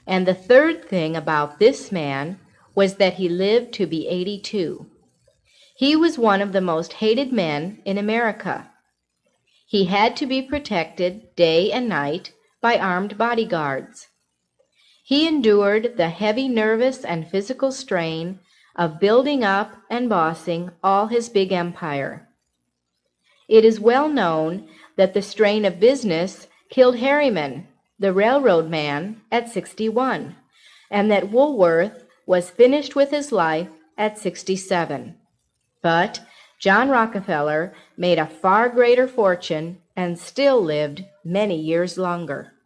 And the third thing about this man was that he lived to be 82. He was one of the most hated men in America. He had to be protected day and night by armed bodyguards. He endured the heavy nervous and physical strain of building up and bossing all his big empire. It is well known that the strain of business killed Harriman, the railroad man, at 61, and that Woolworth was finished with his life at 67. But John Rockefeller made a far greater fortune and still lived many years longer.